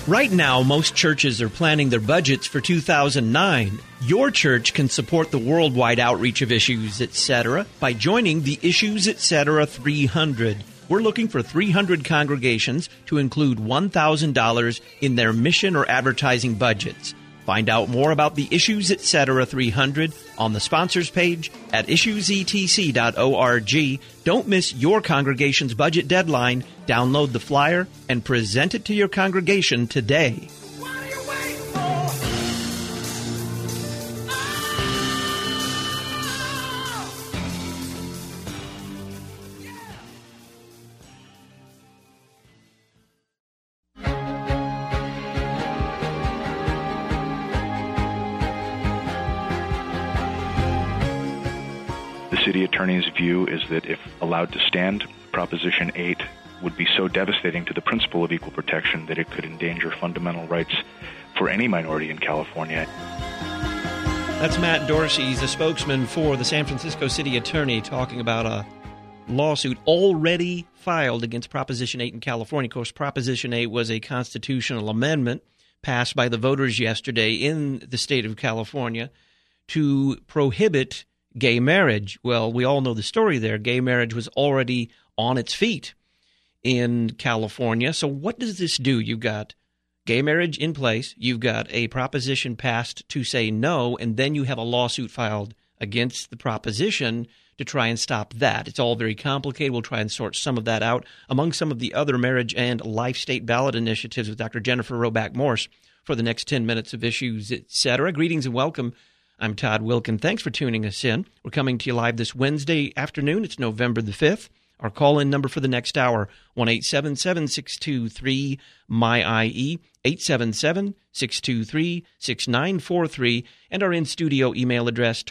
Right now, most churches are planning their budgets for 2009. Your church can support the worldwide outreach of Issues Etc. by joining the Issues Etc. 300. We're looking for 300 congregations to include $1,000 in their mission or advertising budgets. Find out more about the Issues Etc. 300 on the sponsors page at issuesetc.org. Don't miss your congregation's budget deadline. Download the flyer and present it to your congregation today. What are you waiting for? The city attorney's view is that if allowed to stand, Proposition 8 would be so devastating to the principle of equal protection that it could endanger fundamental rights for any minority in California. That's Matt Dorsey. He's a spokesman for the San Francisco city attorney talking about a lawsuit already filed against Proposition 8 in California. Of course, Proposition 8 was a constitutional amendment passed by the voters yesterday in the state of California to prohibit gay marriage. Well, we all know the story there. Gay marriage was already on its feet in California. So what does this do? You've got gay marriage in place. You've got a proposition passed to say no, and then you have a lawsuit filed against the proposition to try and stop that. It's all very complicated. We'll try and sort some of that out among some of the other marriage and life state ballot initiatives with Dr. Jennifer Roback Morse for the next 10 minutes of Issues Etc. Greetings and welcome. I'm Todd Wilkin. Thanks for tuning us in. We're coming to you live this Wednesday afternoon. It's November the 5th. Our call-in number for the next hour, 1-877-623-MY-IE, 877-623-6943, and our in-studio email address,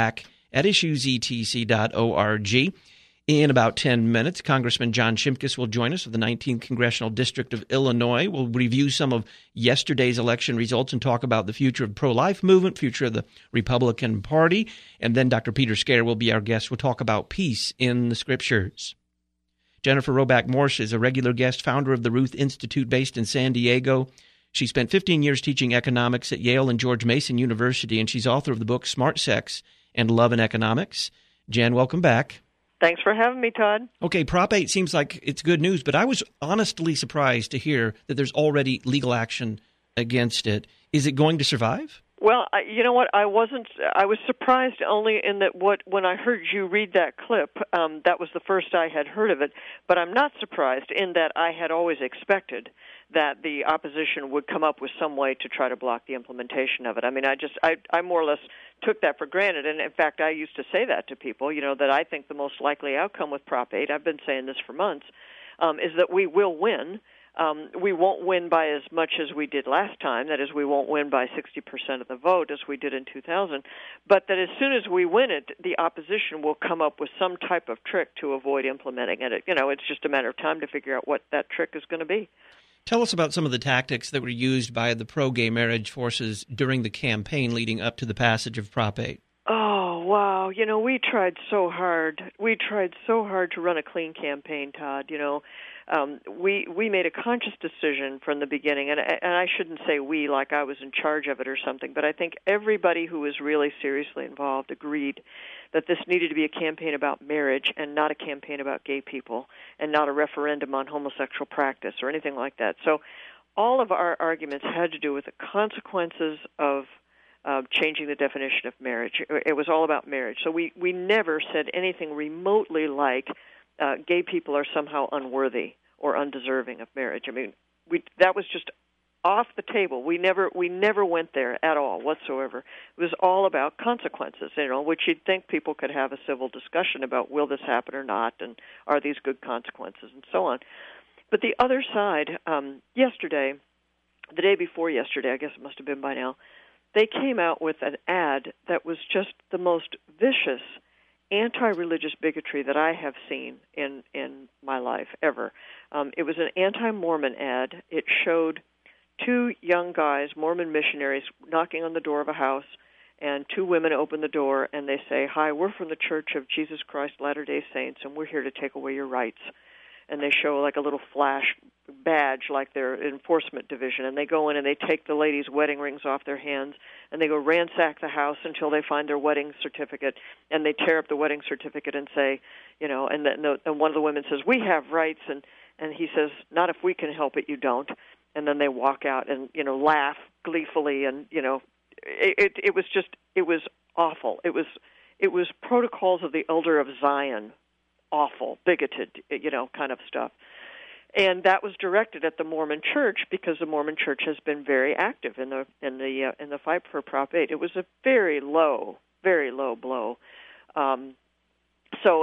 talkback@issuesetc.org. In about 10 minutes, Congressman John Shimkus will join us of the 19th Congressional District of Illinois. We'll review some of yesterday's election results and talk about the future of the pro-life movement, future of the Republican Party. And then Dr. Peter Scare will be our guest. We'll talk about peace in the Scriptures. Jennifer Roback Morse is a regular guest, founder of the Ruth Institute based in San Diego. She spent 15 years teaching economics at Yale and George Mason University, and she's author of the book Smart Sex and Love in Economics. Jen, welcome back. Thanks for having me, Todd. Okay, Prop 8 seems like it's good news, but I was honestly surprised to hear that there's already legal action against it. Is it going to survive? Well, you know what? I was surprised only in that when I heard you read that clip, that was the first I had heard of it. But I'm not surprised in that I had always expected that the opposition would come up with some way to try to block the implementation of it. I mean, I more or less took that for granted. And in fact, I used to say that to people, that I think the most likely outcome with Prop 8, I've been saying this for months, is that we will win. We won't win by as much as we did last time. That is, we won't win by 60% of the vote as we did in 2000. But that as soon as we win it, the opposition will come up with some type of trick to avoid implementing it. It's just a matter of time to figure out what that trick is going to be. Tell us about some of the tactics that were used by the pro-gay marriage forces during the campaign leading up to the passage of Prop 8. Oh, wow. We tried so hard. We tried so hard to run a clean campaign, Todd. We made a conscious decision from the beginning, and I shouldn't say we like I was in charge of it or something, but I think everybody who was really seriously involved agreed that this needed to be a campaign about marriage and not a campaign about gay people and not a referendum on homosexual practice or anything like that. So all of our arguments had to do with the consequences of changing the definition of marriage. It was all about marriage. So we never said anything remotely like gay people are somehow unworthy or undeserving of marriage. I mean, that was just off the table. We never went there at all whatsoever. It was all about consequences, which you'd think people could have a civil discussion about, will this happen or not, and are these good consequences, and so on. But the other side, yesterday, the day before yesterday, I guess it must have been by now, they came out with an ad that was just the most vicious anti-religious bigotry that I have seen in my life ever. It was an anti-Mormon ad. It showed two young guys, Mormon missionaries, knocking on the door of a house, and two women open the door, and they say, "Hi, we're from the Church of Jesus Christ Latter-day Saints, and we're here to take away your rights." and they show like a little flash badge like their enforcement division, and they go in and they take the ladies' wedding rings off their hands, and they go ransack the house until they find their wedding certificate, and they tear up the wedding certificate and say, and one of the women says, "We have rights," and he says, "Not if we can help it, you don't." And then they walk out and laugh gleefully, and it was awful. It was Protocols of the Elder of Zion, awful, bigoted, kind of stuff. And that was directed at the Mormon Church because the Mormon Church has been very active in the fight for Prop 8. It was a very low blow. So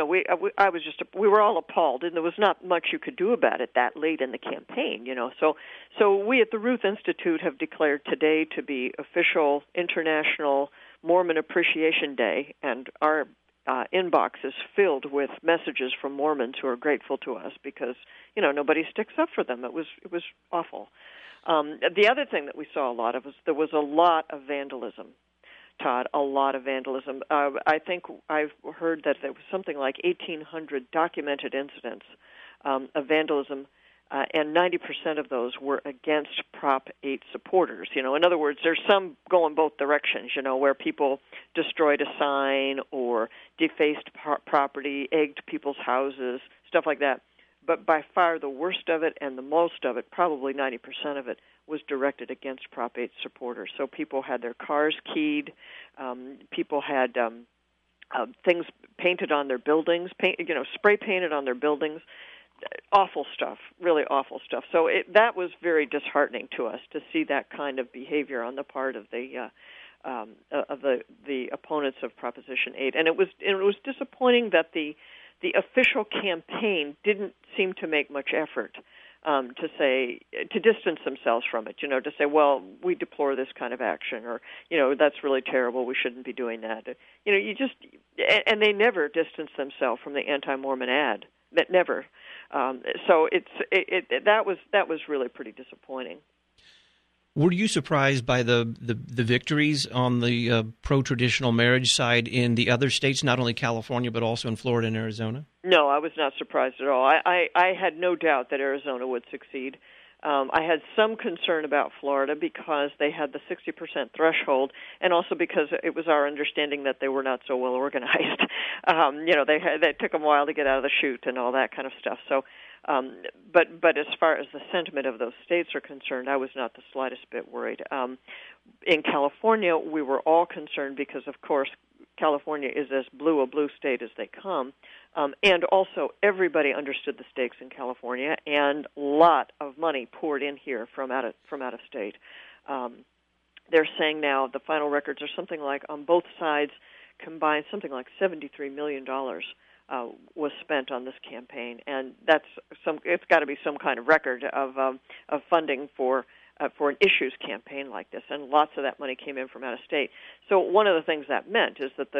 we were all appalled, and there was not much you could do about it that late in the campaign. So we at the Ruth Institute have declared today to be official International Mormon Appreciation Day, and our inbox is filled with messages from Mormons who are grateful to us because nobody sticks up for them. It was awful. The other thing that we saw a lot of was there was a lot of vandalism. Todd, a lot of vandalism. I think I've heard that there was something like 1,800 documented incidents of vandalism, and 90% of those were against Prop 8 supporters. In other words, there's some going both directions, where people destroyed a sign or defaced property, egged people's houses, stuff like that. But by far the worst of it and the most of it, probably 90% of it, was directed against Prop 8 supporters. So people had their cars keyed, people had things painted on their buildings, spray painted on their buildings. Awful stuff, really awful stuff. So that was very disheartening to us to see that kind of behavior on the part of the opponents of Proposition 8, and it was disappointing that the official campaign didn't seem to make much effort to distance themselves from it. To say, well, we deplore this kind of action, or that's really terrible. We shouldn't be doing that. And they never distanced themselves from the anti-Mormon ad. That never. So that was really pretty disappointing. Were you surprised by the victories on the pro-traditional marriage side in the other states, not only California, but also in Florida and Arizona? No, I was not surprised at all. I had no doubt that Arizona would succeed. I had some concern about Florida because they had the 60% threshold, and also because it was our understanding that they were not so well organized. They took them a while to get out of the chute and all that kind of stuff. So, but as far as the sentiment of those states are concerned, I was not the slightest bit worried. In California, we were all concerned because, of course, California is as blue a blue state as they come. And also, everybody understood the stakes in California, and a lot of money poured in here from out of state. They're saying now the final records are something like, on both sides combined, something like $73 million was spent on this campaign, and it's got to be some kind of record of funding for an issues campaign like this, and lots of that money came in from out of state. So one of the things that meant is that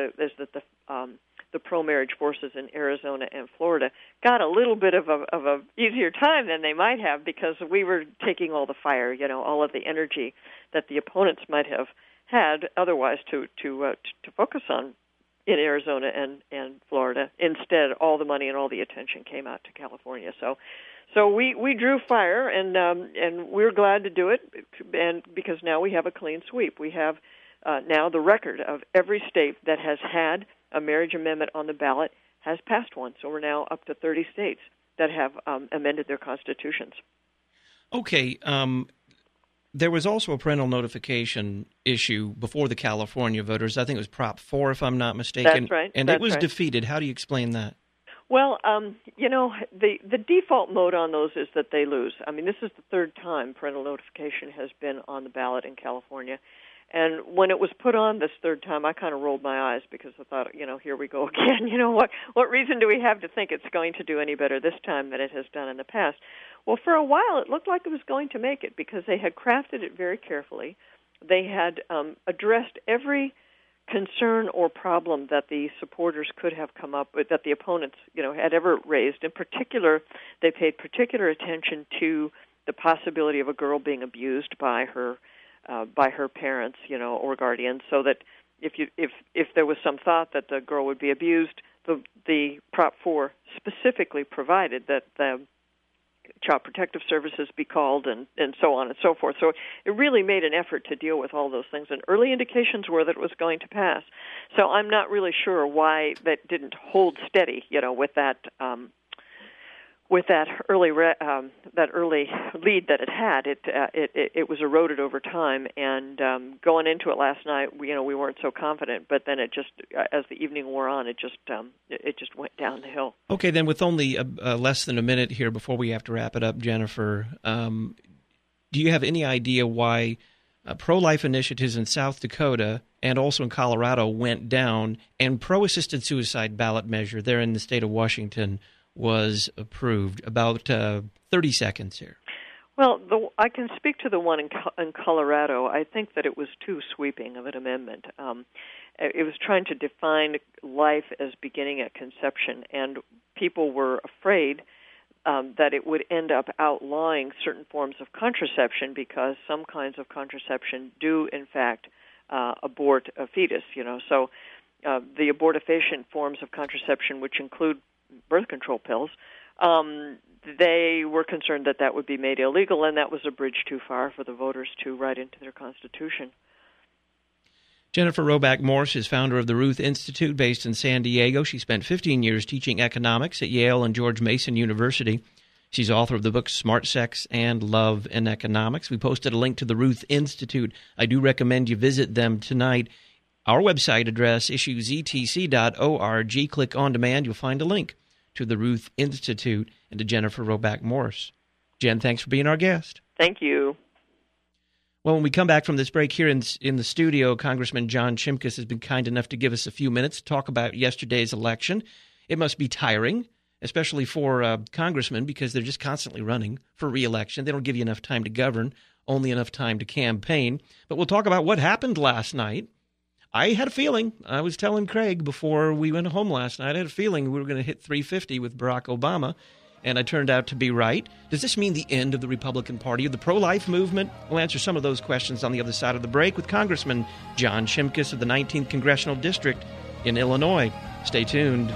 the pro-marriage forces in Arizona and Florida got a little bit of a easier time than they might have, because we were taking all the fire, all of the energy that the opponents might have had otherwise to focus on in Arizona and Florida. Instead, all the money and all the attention came out to California. So we drew fire, and we're glad to do it, and because now we have a clean sweep. We have now the record of every state that has had a marriage amendment on the ballot has passed one. So we're now up to 30 states that have amended their constitutions. Okay. There was also a parental notification issue before the California voters. I think it was Prop 4, if I'm not mistaken. That's right. And it was defeated. How do you explain that? Well, the default mode on those is that they lose. I mean, this is the third time parental notification has been on the ballot in California. And when it was put on this third time, I kind of rolled my eyes because I thought, here we go again. What reason do we have to think it's going to do any better this time than it has done in the past? Well, for a while it looked like it was going to make it because they had crafted it very carefully. They had addressed every concern or problem that the supporters could have come up with, that the opponents, had ever raised. In particular, they paid particular attention to the possibility of a girl being abused by her parents, or guardians, so that if there was some thought that the girl would be abused, the Prop 4 specifically provided that the Child Protective Services be called and so on and so forth. So it really made an effort to deal with all those things, and early indications were that it was going to pass. So I'm not really sure why that didn't hold steady, with that early lead that it had. It was eroded over time, and going into it last night, we weren't so confident. But then it just, as the evening wore on, it just went down the hill. Okay, then with only less than a minute here before we have to wrap it up, Jennifer, do you have any idea why pro-life initiatives in South Dakota and also in Colorado went down, and pro-assisted suicide ballot measure there in the state of Washington was approved? About 30 seconds here. Well, I can speak to the one in Colorado. I think that it was too sweeping of an amendment. It was trying to define life as beginning at conception, and people were afraid that it would end up outlawing certain forms of contraception, because some kinds of contraception do, in fact, abort a fetus. So the abortifacient forms of contraception, which include birth control pills, they were concerned that would be made illegal, and that was a bridge too far for the voters to write into their Constitution. Jennifer Roback Morse is founder of the Ruth Institute based in San Diego. She spent 15 years teaching economics at Yale and George Mason University. She's author of the book Smart Sex and Love in Economics. We posted a link to the Ruth Institute. I do recommend you visit them tonight. Our website address, issuesetc.org. Click on demand. You'll find a link to the Ruth Institute and to Jennifer Roback Morse. Jen, thanks for being our guest. Thank you. Well, when we come back from this break here in the studio, Congressman John Shimkus has been kind enough to give us a few minutes to talk about yesterday's election. It must be tiring, especially for congressmen, because they're just constantly running for re-election. They don't give you enough time to govern, only enough time to campaign. But we'll talk about what happened last night. I had a feeling, I was telling Craig before we went home last night, I had a feeling we were going to hit 350 with Barack Obama, and I turned out to be right. Does this mean the end of the Republican Party, of the pro-life movement? We'll answer some of those questions on the other side of the break with Congressman John Shimkus of the 19th Congressional District in Illinois. Stay tuned.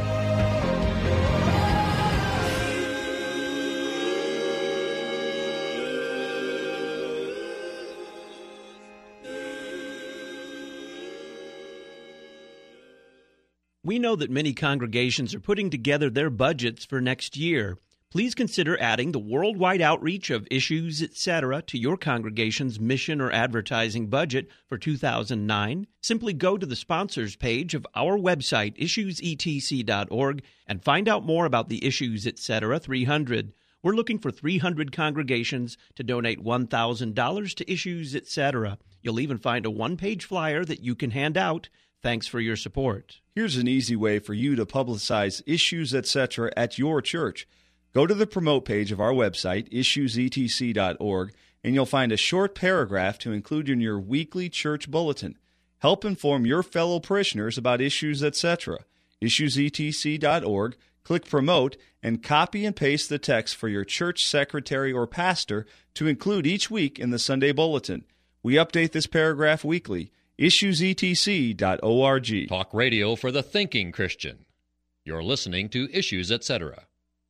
We know that many congregations are putting together their budgets for next year. Please consider adding the worldwide outreach of Issues, Etc. to your congregation's mission or advertising budget for 2009. Simply go to the sponsors page of our website, issuesetc.org, and find out more about the Issues, Etc. 300. We're looking for 300 congregations to donate $1,000 to Issues, Etc. You'll even find a one-page flyer that you can hand out. Thanks for your support. Here's an easy way for you to publicize Issues, Etc. at your church. Go to the promote page of our website, issuesetc.org, and you'll find a short paragraph to include in your weekly church bulletin. Help inform your fellow parishioners about Issues, Etc. Issuesetc.org, click Promote, and copy and paste the text for your church secretary or pastor to include each week in the Sunday bulletin. We update this paragraph weekly. issuesetc.org. Talk radio for the thinking Christian. You're listening to Issues, Etc.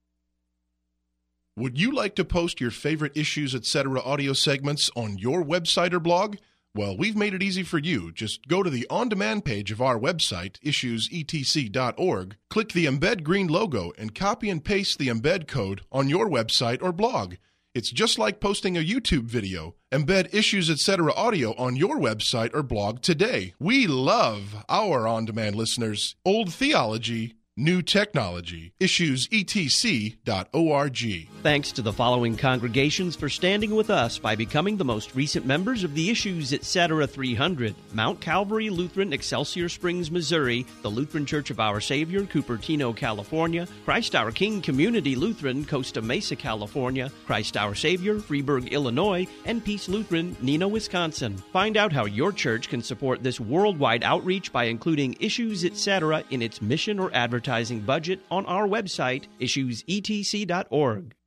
Would you like to post your favorite Issues, Etc. audio segments on your website or blog? Well, we've made it easy for you. Just go to the on-demand page of our website, issuesetc.org, click the Embed Green logo, and copy and paste the embed code on your website or blog. It's just like posting a YouTube video. Embed Issues, Etc. audio on your website or blog today. We love our on-demand listeners. Old theology, new technology. IssuesETC.org. Thanks to the following congregations for standing with us by becoming the most recent members of the Issues, Etc. 300. Mount Calvary Lutheran, Excelsior Springs, Missouri. The Lutheran Church of Our Savior, Cupertino, California. Christ Our King Community Lutheran, Costa Mesa, California. Christ Our Savior, Freeburg, Illinois. And Peace Lutheran, Neenah, Wisconsin. Find out how your church can support this worldwide outreach by including Issues, Etc. in its mission or advertising budget on our website, issuesetc.org.